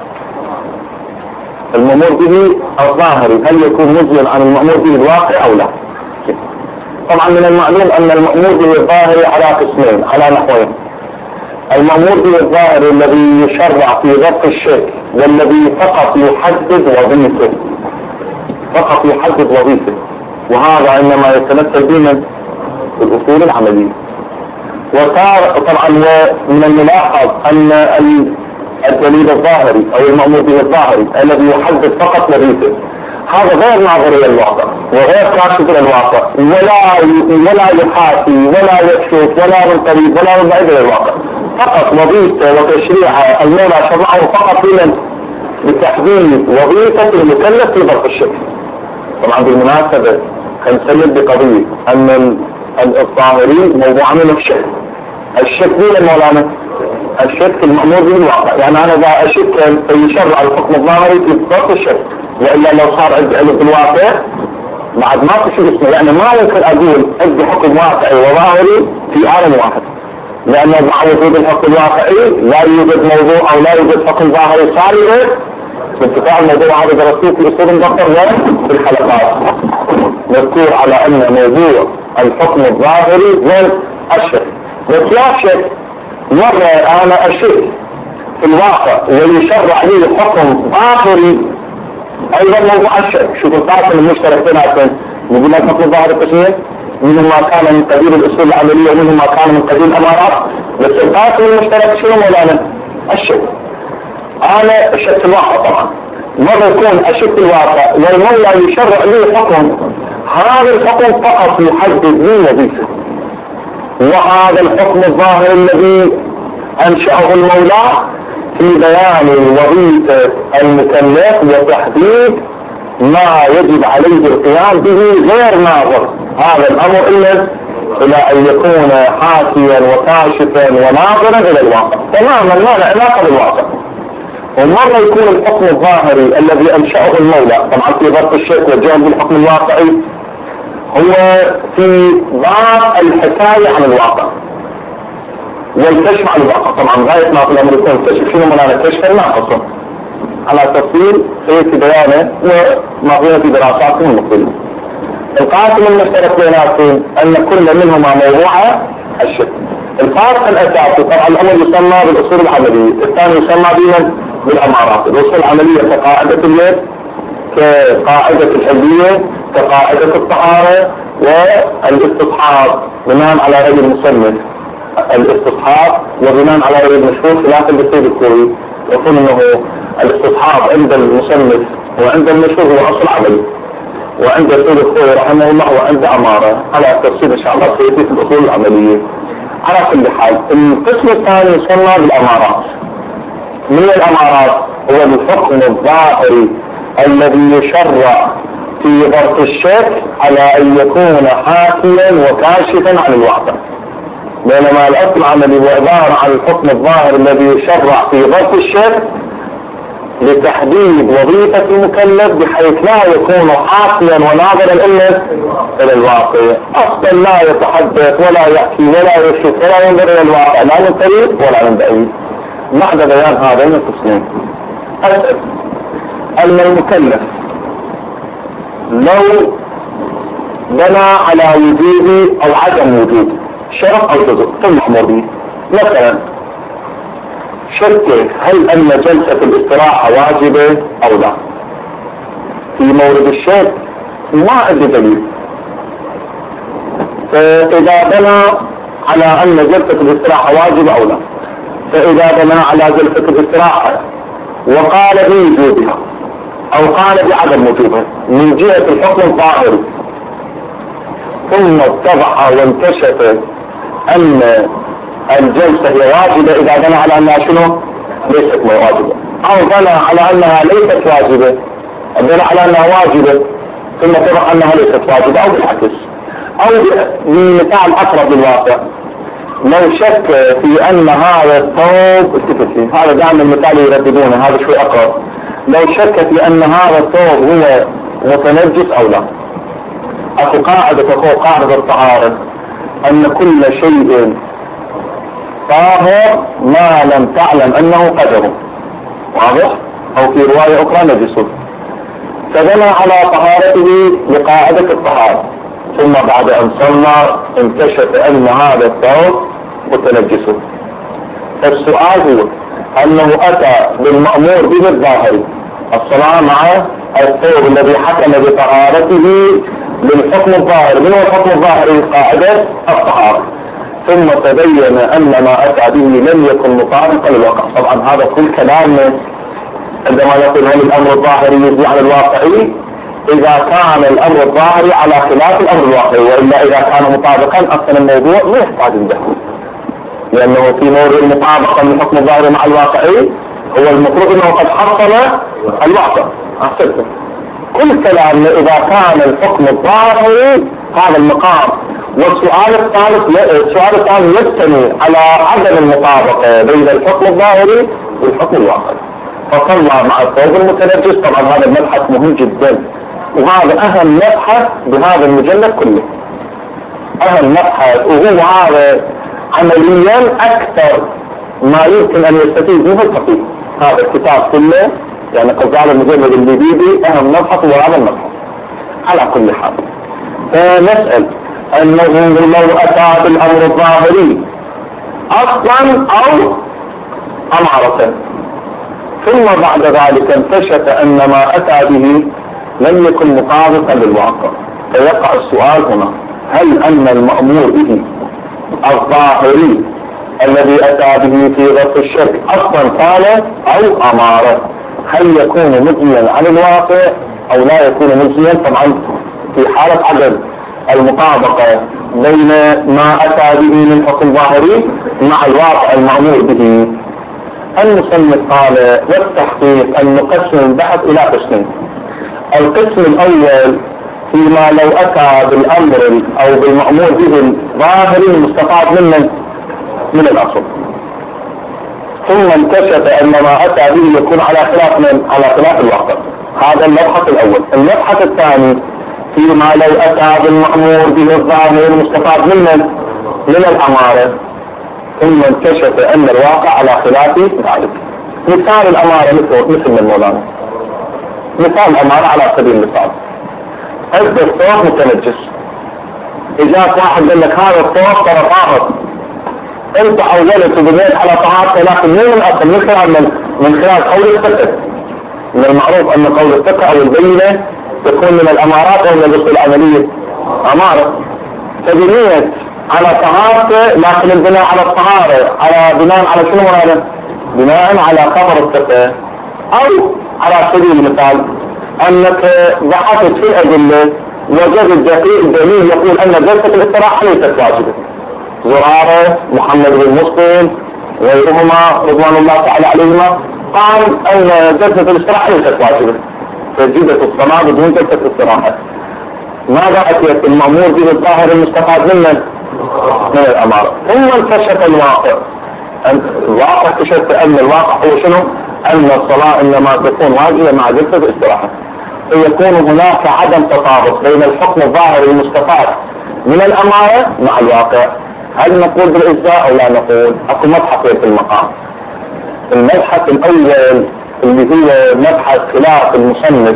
Speaker 1: المأمور به الظاهري هل يكون مجزيا عن المأمور به الواقعي او لا؟ طبعا من المعلوم ان المأمور به الظاهري على قسمين، على نحوين. المأمور به الظاهري الذي يشرع في ضبط الشرك والذي فقط يحدد وظيفته، فقط يحدد وظيفته، وهذا انما يتمثل به في الاصول العمليه. وصار طبعا من الملاحظ ان الدليل الظاهري او المأمور به الظاهري الذي يحدد فقط وظيفته هذا غير ناظر الى الواقع وغير كاشف الى الواقع، ولا يحاكي ولا يكشف ولا من قريب ولا من بعيد الى الواقع، فقط وظيفته وتشريعها المولى شرعه فقط لتحديد وظيفة المكلف في ضبط الشرك. طبعا بالمناسبة نسلم بقضية ان الظاهري موضوع من الشرك. الشرك مين المولانا؟ الشرك المأمور به الواقع، يعني انا اذا اشك يشرع الحكم الظاهري في ضبط الشرك، والا لو صار عندي علم بالواقع بعد ما في شيء اسمه، يعني ما ممكن اقول عندي حكم واقعي وظاهري في عالم واحد، لأن مع وجود الحكم الواقعي لا يوجد موضوع أو لا يوجد حكم ظاهري صالح. باتفاق الموضوع هذا درسوه في أصول المبطر وفي الحلقات نذكر على أن موضوع الحكم الظاهري غير الشرك. بس لا شك مرة أنا أشك في الواقع ويشرع لي حكم ظاهري أيضا موضوع الشرك. شوف القاسم المشترك بيناتهم، يقول لك الحكم الظاهري قسمين، منهم ما كان من قبيل الاصول العمليه ومنهم ما كان من قبيل الامارات، بس القاسم المشترك شنو مولانا؟ الشك. انا الشك في الواقع طبعا، مره يكون الشك في الواقع والمولى يشرع لي حكم، هذا الحكم فقط يحدد لي وظيفه، وهذا الحكم الظاهر الذي انشاه المولى في بيان وظيفه المكلف وتحديد ما يجب عليه القيام به غير ناظر هذا الامر الا الى ان يكون حاكيا وكاشفا وناظرا الى الواقع تماما ما له علاقه بالواقع. ومره يكون الحكم الظاهري الذي انشاه المولى طبعا في ضبط الشرك والجهل بالحكم الواقعي هو في باب الحكايه عن الواقع والكشف عن الواقع. طبعا غايه ما في الامر يكون الكشف شنو معنى الكشف الناقص على تفصيل في بيانه وما في دراسات المقبله. القاسم المشترك بيناتهم ان كل منهما موضوع الشرك. القاسم الاساسي طبعا الاول يسمى بالاصول العمليه، الثاني يسمى بالامارات. الاصول العمليه كقاعده اليد، كقاعده الحليه، كقاعده الطهاره، والاستصحاب بناء على رأي المصنف الاستصحاب وبناء على رأي المشهور خلاف الدستور الكوري، يقول انه الاستصحاب عند المصنف وعند المشهور هو اصل عملي، وعند السيد الخوي رحمه الله وعند أمارة على تفصيل إن شاء الله سيأتي في الأصول العملية. على كل حال القسم الثاني يسمى بالأمارات. من الأمارات هو الحكم الظاهري الذي يشرع في ضبط الشرك على أن يكون حاكيا وكاشفا عن الواقع، بينما الأصل العملي هو عبارة عن الحكم الظاهري الذي يشرع في ضبط الشرك لتحديد وظيفة المكلف بحيث لا يكون حاكيا وناظرا إلا إلى الواقع، أصلا لا يتحدث ولا يحكي ولا يشك ولا ينظر إلى الواقع لا من قريب ولا من بعيد. بعد بيان هذين القسمين أسأل أن المكلف لو بنى على وجود أو عدم وجود شرط أو جزء ثم أمر به، مثلا شركه هل أن جلسة الاستراحة واجبة أو لا؟ في مورد الشرك ما عنده دليل، فإذا بنى على أن جلسة الاستراحة واجبة أو لا، فإذا بنى على جلسة الاستراحة وقال بوجوبها أو قال بعدم وجوبها من جهة الحكم الظاهري، ثم اتضح وانكشف أن الجلسة هي واجبة إذا بنى على أنها شنو؟ ليست واجبة، أو بنى على أنها ليست واجبة، بنى على أنها واجبة ثم اتضح أنها ليست واجبة، أو بالعكس، أو بمثال أقرب للواقع، لو شك في أن هذا الثوب هذا دائما المثال يرددونه، هذا شوي أقرب، لو شك في أن هذا الثوب هو متنجس أو لا. أكو قاعدة تقول قاعدة الطهارة أن كل شيء طاهر ما لم تعلم أنه قدر، واضح؟ أو في رواية أخرى نجس، فبنى على طهارته لقاعدة الطهارة، ثم بعد أن صلى انكشف أن هذا الثوب متنجس. فالسؤال هو أنه أتى بالمأمور به الظاهري، الصلاة مع الثوب الذي حكم بطهارته للحكم الظاهري. من هو الحكم الظاهري؟ قاعدة الطهارة. ثم تبين أن ما أتى به لم يكن مطابقا للواقع. طبعا هذا كل كلامنا عندما نقول هل الأمر الظاهري يجري على الواقعي، إذا كان الأمر الظاهري على خلاف الأمر الواقعي، وإلا إذا كان مطابقا أصلا الموضوع ما يحتاج الدخول، لأنه في موضوع المطابقة من الحكم الظاهري مع الواقعي هو المفروض أنه قد حصل الواقع. أحسنت. كل كلامنا إذا كان الحكم الظاهري هذا المقام. والسؤال الثاني يبتني على عدم المطابقة بين الحكم الظاهري والحكم الواقعي. فصلى مع الثوب المتنجس. طبعا هذا المبحث مهم جدا، وهذا أهم مبحث بهذا المجلد كله، أهم مبحث، وهو هذا عمليا أكثر ما يمكن أن يستفيد منه الفقيه. هذا الكتاب كله يعني قصار المجلد الجديد أهم مبحث هو هذا المبحث. على كل حال فنسأل أنه لو أتى بالأمر الظاهري أصلا أو أمارة، ثم بعد ذلك انكشف أن ما أتى به لم يكن مطابقا للواقع، فيقع السؤال هنا: هل أن المأمور به الظاهري الذي أتى به في ضبط الشرك أصلا كان أو أمارة؟ هل يكون مجزيا عن الواقع أو لا يكون مجزيا؟ طبعا في حالة عدم المطابقة بين ما أتى به من حكم ظاهري مع الواقع المأمور به. المصنف قال: والتحقيق أن نقسم البحث إلى قسمين. القسم الأول فيما لو أتى بالأمر أو بالمأمور به الظاهري المستفاد من الأصل، ثم انكشف أن ما أتى به يكون على خلاف الواقع. هذا المبحث الأول. المبحث الثاني فيما لو أتى بالمأمور به الظاهري المستفاد من الأمارة، ثم انكشف أن الواقع على خلاف ذلك. مثال الأمارة مثل المولانا، مثال الأمارة على سبيل المثال: أنت الثوب متنجس، إجاك واحد قال لك هذا الثوب ترى طاهر، أنت حولت وبنيت على طهارته، لكن مو من الأصل، من خلال قول الفقه. من المعروف أن قول الفقه أو البينة تكون من الأمارات أو من الأصول العملية أمارة. فبنيت على طهارته، لكن البناء على الطهارة على بناء على شنو هذا؟ بناء على خبر الفقه. أو على سبيل المثال أنك بحثت في الأدلة وجدت دليل يقول أن جلسة الاستراحة ليست واجبة. زرارة، محمد بن مسلم وغيرهما رضوان الله تعالى عليهما قال أن جلسة الاستراحة ليست واجبة، فجدت الصلاة بدون جلسة الاستراحة. ماذا أتيت؟ المأمور به الظاهر المستفاد من الأمارة. ثم انكشف الواقع اكتشفت أن الواقع هو شنو؟ أن الصلاة إنما تكون واجبة مع جلسة الاستراحة، فيكون هناك عدم تطابق بين الحكم الظاهري المستفاد من الأمارة مع الواقع. هل نقول بالإجزاء أو لا نقول؟ أكو مبحث في المقام. المبحث الأول اللي هو مبحث خلاف المصنف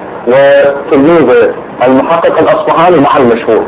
Speaker 1: وتلميذه المحقق الأصفهاني مع المشهور.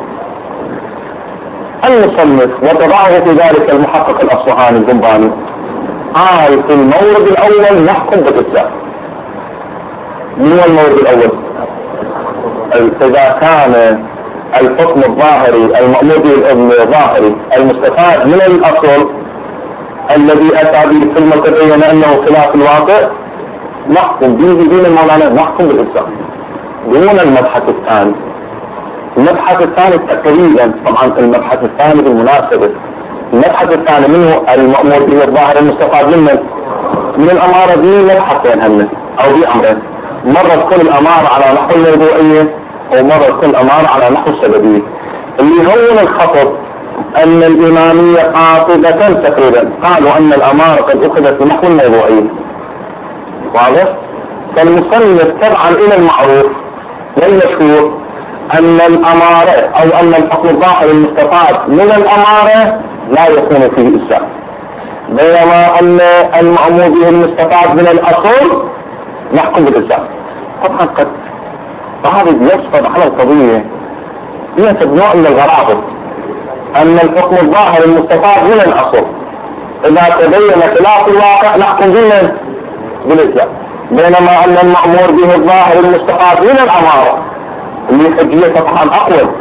Speaker 1: المصنف وتضعه في ذلك المحقق الأصفهاني الجنباني قال: في المورد الأول نحكم بالإجزاء. من هو المورد الأول؟ إذا كان الحكم الظاهري المأمور به الظاهري المستفاد من الأصل الذي أتى به ثم تبين أنه خلاف الواقع نحكم به دون المولانا، نحكم بالإجزاء دون المبحث الثاني. المبحث الثاني تقريبا طبعا المبحث الثاني بالمناسبة المبحث الثاني منه المأمور به الظاهر المستفاد من الأمارة دي مبحثين هن أو دي أمرين، مرة تكون الأمارة على نحو الموضوعية ومرة تكون الأمارة على نحو السببية. اللي هو الخطر أن الإمامية قاطبة تقريبا قالوا أن الأمارة قد أخذت بنحو الموضوعية، واضح؟ فالمصنف طبعا إلى المعروف والمشهور أن الأمارة أو أن الحكم الظاهر المستفاد من الأمارة لا يكون فيه إجزاء، بينما أن المأمور به المستفاد من الأصل نحكم بالإجزاء. طبعا قد هذا يصفد على القضية هي نوع من الغرابة أن الحكم الظاهر المستفاد من الأصل إذا تبين خلاف الواقع نحكم به بالإجزاء، بينما أن المأمور به الظاهر المستفاد من الأمارة اللي حجية طبعا أقوى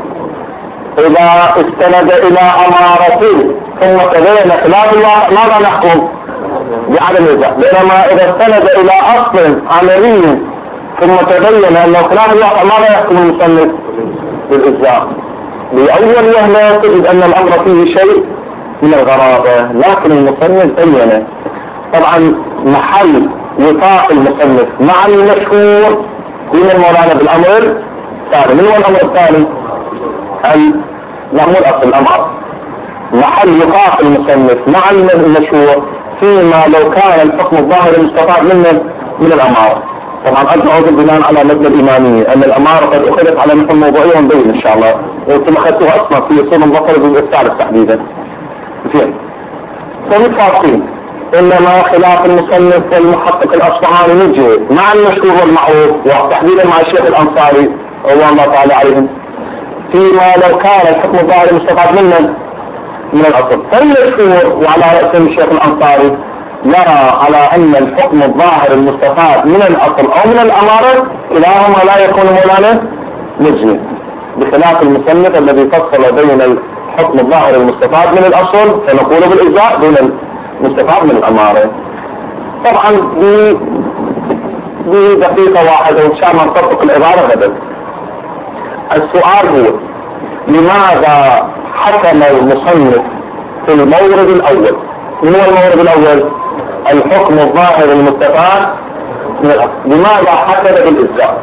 Speaker 1: إذا استند إلى أمارة ثم تبين خلاف الواقع ماذا نحكم؟ بعدم الإجزاء، بينما إذا استند إلى أصل عملي ثم تبين أنه خلاف الواقع ماذا يحكم المصنف؟ بالإجزاء. بأول وهلة تجد أن الأمر فيه شيء من الغرابة، لكن المصنف بينه طبعا محل وفاق المصنف مع المشهور من المولانا بالأمر الثاني. من هو الأمر الثاني؟ المأمور أصل الأمر، محل وفاق المصنف مع المشهور فيما لو كان الحكم الظاهر المستفاد من الأمارة. طبعا أرجع بناء على مبنى الإمامية أن الأمارة قد أخذت على نحو الموضوعية ونبين إن شاء الله، وانتم أخذتوها أصلا في أصول المبطل بالإستعارة تحديدا. زين. فمتفاقين إنما خلاف المصنف والمحقق الأصفهاني نجي مع المشهور والمعروف وتحديدا مع الشيخ الأنصاري رضوان الله تعالى عليهم فيما لو كان الحكم الظاهر المستفاد من الأصل. فالمشهور وعلى رأسهم الشيخ الأنصاري يرى على أن الحكم الظاهر المستفاد من الأصل أو من الأمارة كلاهما لا يكون مولانا مجزي، بخلاف المصنف الذي فصل بين الحكم الظاهر المستفاد من الأصل فنقول بالإجزاء دون المستفاد من الأمارة. طبعا بدقيقة واحدة وإن شاء الله نطبق العبارة غدا. السؤال هو لماذا حكم المصنف في المورد الأول؟ من هو المورد الأول؟ الحكم الظاهر المستفاد من الأصل. لماذا حكم بالإجزاء؟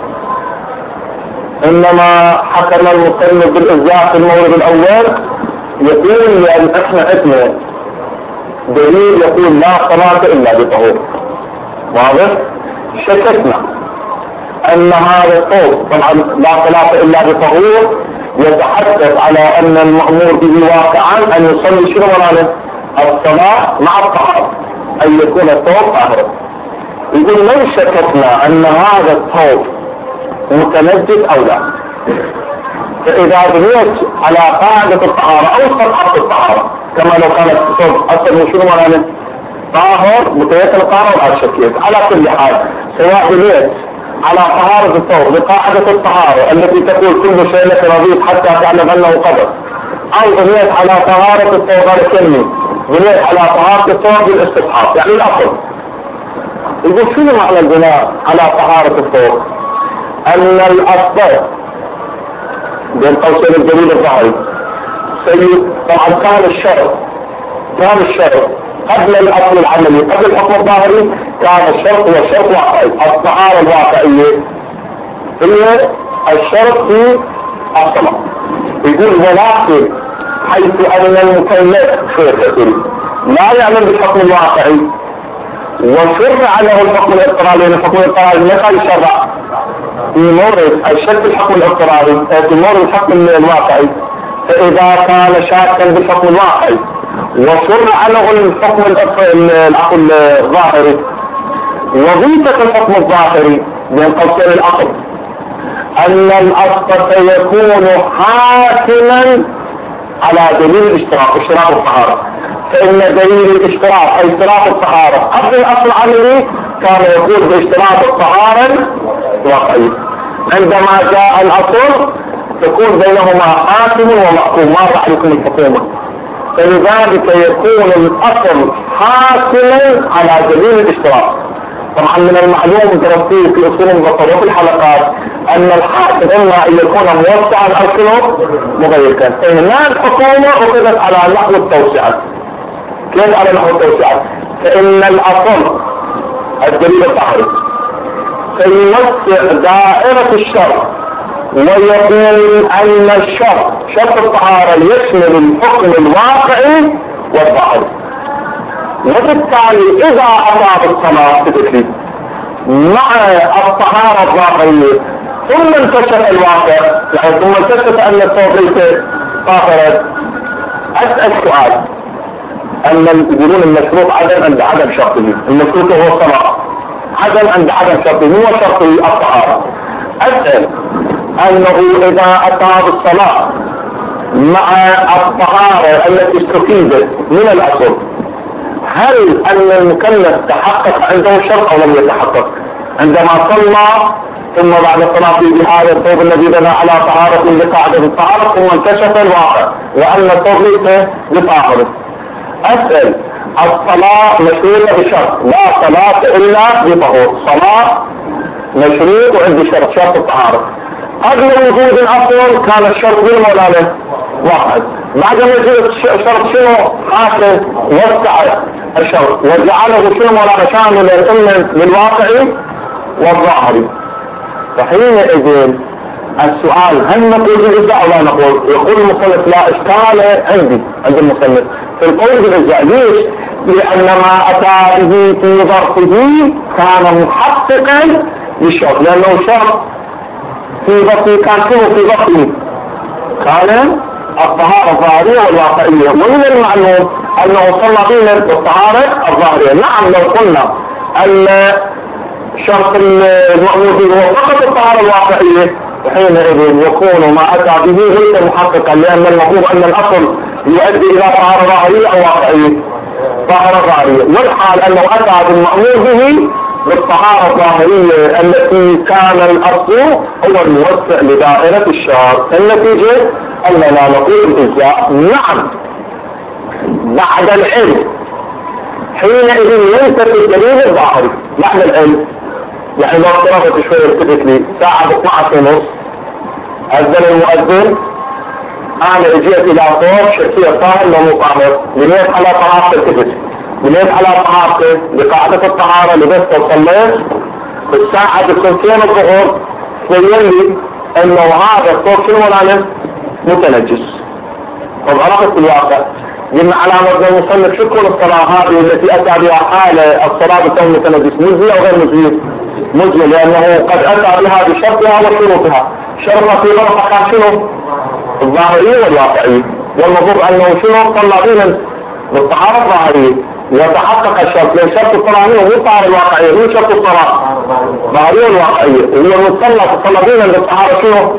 Speaker 1: إنما حكم المصنف بالإجزاء في المورد الأول يقول لأن إحنا اسمه دليل يقول لا صلاة إلا بطهور، واضح؟ شككنا أن هذا الصوت طبعا لا صلاة إلا بطهور يتحدث على أن المأمور به واقعا أن يصلي شنو ورانا؟ الصلاة مع الطهارة، أن يكون الصوت طاهرا. يقول لو شككنا أن هذا الصوت متنجس أو لا، فإذا بنيت على قاعدة الطهارة أو صحة الطهارة كما لو كانت الصوت أصلا شنو ورانا؟ طاهر متيسر الطهارة ولا شكيت، على كل حال سواء بنيت على طهارة الصوت بقاعدة الطهارة التي تقول كل شيء لك نظيف حتى تعلم أنه قدر، أو بنيت على طهارة الصوت هذا كلمة بنيت على طهارة الصوت بالاستبحاق يعني الأصل. يقول شنو معنى البناء على طهارة الصوت؟ أن الأصل بين قوسين الدليل الظاهري طبعا كان الشرط قبل الأصل العملي قبل الحكم الظاهري كان الشرط هو الشرط واقعي، الطهارة الواقعية هي الشرط في الصلاة. يقول ولكن حيث أن المكلف لا يعمل بالحكم الواقعي وشرع له الحكم الاضطراري، لأن الحكم الاضطراري مثل شرع في مورد الشك الحكم الاضطراري في مورد الحكم الواقعي، فإذا كان شاكا بالحكم الواقعي وشرع له الحكم العقل الظاهري، وظيفة الحكم الظاهري بين قوسين الأصل أن الأصل سيكون حاكما على دليل اشتراط الطهارة، فإن دليل الاشتراط أي اشتراط الطهارة قبل الأصل العملي كان يقول باشتراط الطهارة الواقعي. عندما جاء الأصل تكون بينهما حاكم ومحكوم، ما راح يكون الحكومة، فلذلك يكون الأصل حاكما على سبيل الاشتراك. طبعا من المعلوم درستيه في أصول المبسطة وفي الحلقات أن الحاكم إما أن يكون موسعا أو شنو مضيقا. هنا الحكومة أخذت على نحو التوسعة. كيف على نحو التوسعة؟ فإن الأصل الدليل الطهري فيوسع دائرة الشرع ويقول أن الشرط شرط الطهارة يشمل الحكم الواقعي والظاهري، وبالتالي إذا أصاب الصلاة تدخل مع الطهارة الظاهرية ثم انكشف الواقع، يعني ثم انكشف أن الصوت ليس طاهرا، أسأل سؤال: أن يقولون المشروط عدم عند عدم شرطه، المشروط هو الصلاة، عدم عند عدم شرطه، هو شرطه الطهارة. أسأل أنه إذا أصاب الصلاة مع الطهارة التي استفيدت من الأصل، هل أن المكلف تحقق عنده شرط أو لم يتحقق؟ عندما صلى ثم بعد صلاته بهذا الثوب الذي بنى على طهارة لقاعدة الطهارة ثم انكشف الواقع وأن الثوب ليس بطاهر، أسأل: الصلاة مشروطة بشرط، لا صلاة إلا بطهور، صلاة مشروط وعندي شرط الطهارة. قبل وجود الأصل كان الشرط من مولانا واحد، بعد ما وجود الشرط شنو حاكم وسع الشرط وجعله شنو مولانا شاملا إما للواقعي والظاهري. فحينئذ السؤال: هل نقول بالإجزاء أو لا نقول؟ يقول المصنف: لا إشكال عند المصنف في القول بالإجزاء. ليش؟ لأن ما أتى به في ظرفه كان محققا للشرط، لأنه شرط في ظرفه كان شنو في ظرفه؟ كان الطهارة الظاهرية والواقعية، ومن المعلوم أنه صلى بنا بالطهارة الظاهرية. نعم لو قلنا أن شرط المأمور به هو فقط الطهارة الواقعية حينئذ يكون ما أتى به ليس محققا، لأن المفروض أن الأصل يؤدي إلى طهارة ظاهرية أو واقعية، طهارة ظاهرية، والحال أنه أتى بالمأمور به بالطهارة الظاهرية التي كان الأصل هو الموسع لدائرة الشرط. النتيجة أننا نقول بالإجزاء. نعم بعد العلم حينئذ ينتفي الدليل الظاهري بعد العلم. يعني لو افترضت شوية التفت لي ساعة 12:30 أذن المؤذن، أنا اجيت إلى صوت شخصية طاهر لو مطهر، بنيت على طهارة التفت، بنيت على طهارته بقاعدة الطهارة، لبست وصليت الساعة 2 الظهر تبين لي انه هذا الصوت شنو مولانا متنجس. طب عرفت في الواقع قلنا على مبدا المصنف شو تكون الصلاة هذه التي اتى بها حالة الصلاة بكون متنجس مجزية او غير مجزية؟ مجزية، لانه قد اتى بها بشرطها وشروطها. شرطها في مرة كان شنو؟ الظاهرية والواقعية، والمفروض انه شنو صلى بنا بالطهارة الظاهرية وتحقق الشرط، لأن شرط الصلاة هو الطهارة الواقعية، هو شرط الصلاة ظاهرية والواقعية، هو المصلى بنا بالطهارة شنو؟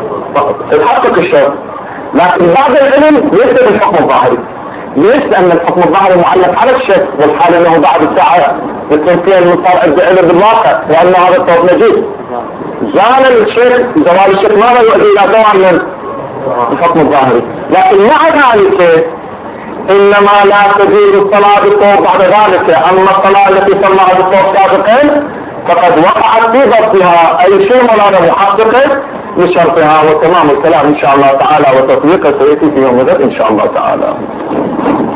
Speaker 1: تحقق الشرط. لكن بعد العلم يثبت الحكم الظاهري. ليش؟ لأن الحكم الظاهري معلق على الشك، والحال أنه بعد الساعة 2 من صار عنده علم بالواقع وأن هذا الصوت نجيب. زال الشك، زوال الشك ماذا يؤدي إلى زوال من الحكم الظاهري. لكن مع ذلك إنما لا تجوز الصلاة بالطور بعد ذلك. أما الصلاة التي صلىها بالطور سابقا فقد وقعت في ضبطها أي شيء ولا محقق لشرطها، وتمام الكلام إن شاء الله تعالى وتطبيقه سيأتي في يوم غد إن شاء الله تعالى.